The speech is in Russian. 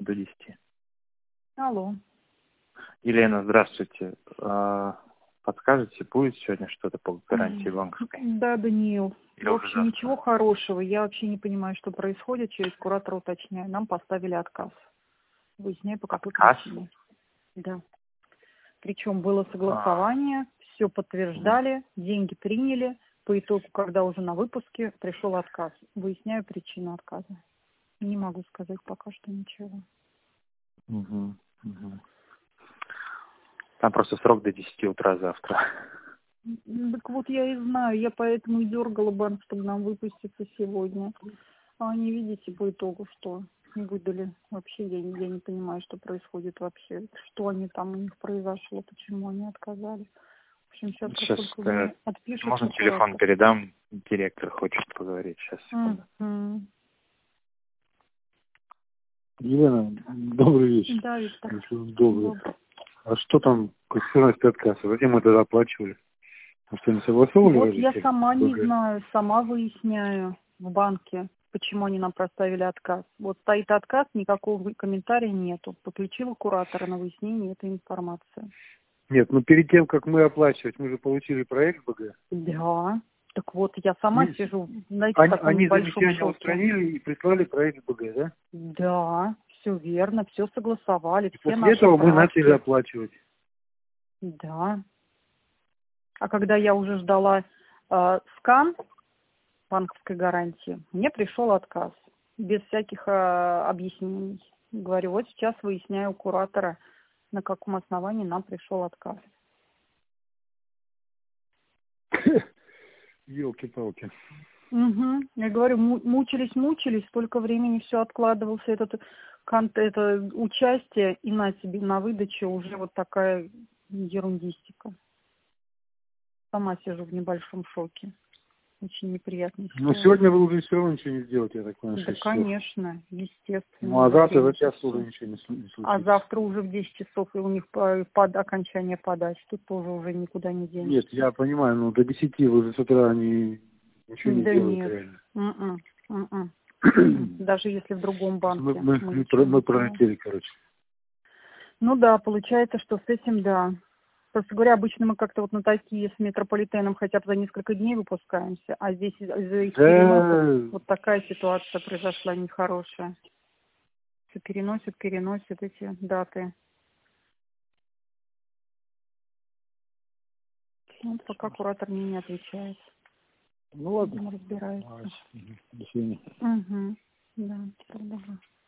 до 10. Алло. Елена, здравствуйте. Подскажете, будет сегодня что-то по гарантии банковской? Да, Даниил. Или В уже общем, завтра? ничего хорошего. Я вообще не понимаю, что происходит. Через куратора уточняю. Нам поставили отказ. Выясняю, по какой Отказ? причине. Да. Причем было согласование, все подтверждали, деньги приняли. По итогу, когда уже на выпуске, пришел отказ. Выясняю причину отказа. Не могу сказать пока что ничего. Угу. Там просто срок до 10 утра завтра. Так вот я и знаю, я поэтому и дергала банк, чтобы нам выпуститься сегодня. А они, видите, по итогу что? Не выдали. Вообще я не понимаю, что происходит вообще. Что они там у них произошло, почему они отказали. В общем, сейчас как Сейчас только мне отпишут. можно телефон передам? Директор хочет поговорить сейчас. Елена, добрый вечер. Да, Виктор. Добрый. А что там, коэффициент отказ? Зачем мы тогда оплачивали? Вы что, не согласовывали? Вот я сама не знаю, сама выясняю в банке, почему они нам проставили отказ. Вот стоит отказ, никакого комментария нету. Подключила куратора на выяснение этой информации. Нет, ну перед тем, как мы оплачивать, мы же получили проект БГ. Да. Так вот, я сама сижу, знаете, в таком Они небольшом замечания шоке. устранили и прислали проект БГ, да? Да, все верно, все согласовали. И Все после этого мы начали оплачивать. Да. А когда я уже ждала скан банковской гарантии, мне пришел отказ. Без всяких объяснений. Говорю, вот сейчас выясняю у куратора, на каком основании нам пришел отказ. Ёлки-палки. Угу. Я говорю, мучились, столько времени все откладывался, это участие, и на тебе, на выдаче уже вот такая ерундистика. Сама сижу в небольшом шоке. Очень неприятно. Но сегодня вы уже все равно ничего не сделаете, я так понимаю, Да, конечно, естественно. Ну, а завтра за час уже ничего не случится. А завтра уже в 10 часов, и у них под окончание подач. Тут тоже уже никуда не денешься. Нет, я понимаю, но до 10 вы же с утра ничего не делают реально. Даже если в другом банке. Мы пролетели, короче. Ну да, получается, что с этим, да. Просто говоря, обычно мы как-то вот на такие с метрополитеном хотя бы за несколько дней выпускаемся, а здесь из-за их переносов вот такая ситуация произошла нехорошая. Все переносят эти даты. Вот пока куратор мне не отвечает. Ну ладно. Разбирается. До свидания. Угу. Да, продолжаю.